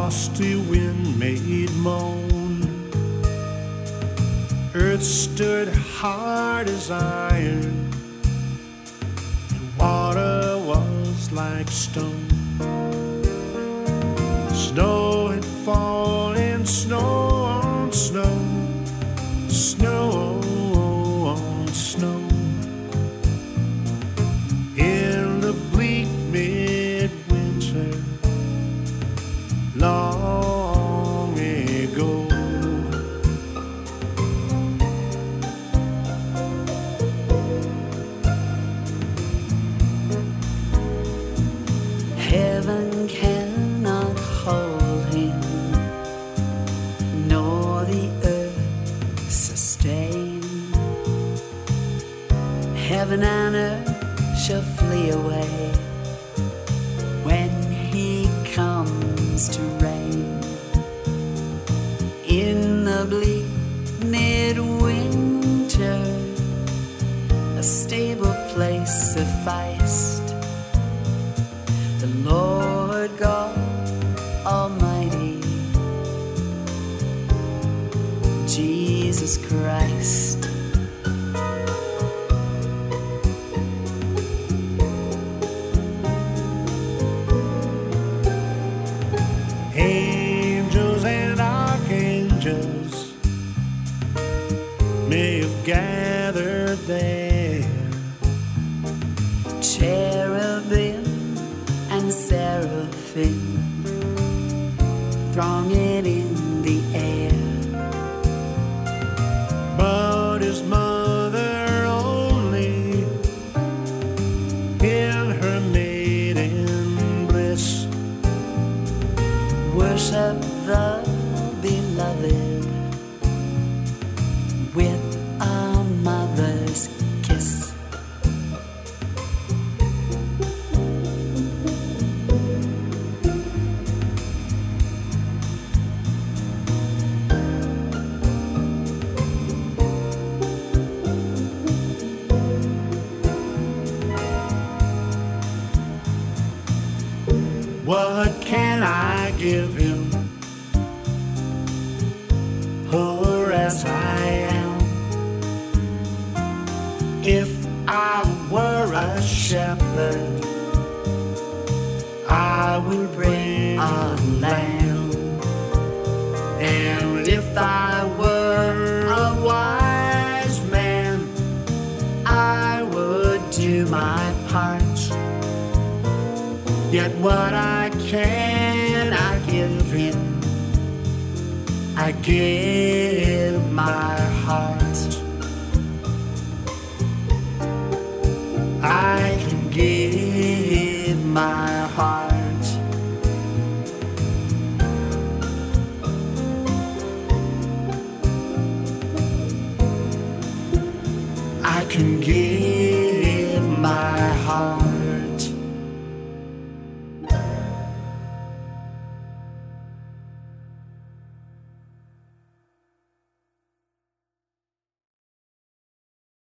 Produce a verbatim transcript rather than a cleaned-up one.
frosty wind made moan. Earth stood hard as iron, and water was like stone. Snow had fallen, snow on snow, snow on snow. In the bleak midwinter, long ago. Heaven cannot hold him, nor the earth sustain. Heaven and earth shall flee away when he comes to reign. In the bleak midwinter, a stable place sufficed. The Lord God Almighty, Jesus Christ. Angels and archangels may have gathered there, Cherubim and seraphim thronging in the air. but his mother only in her maiden bliss Worship the beloved with a mother's kiss. What can I give him, poor as I am? If I were a shepherd, I would bring a lamb. And if I were a wise man, I would do my part. Yet what I can, I give him. I give my heart.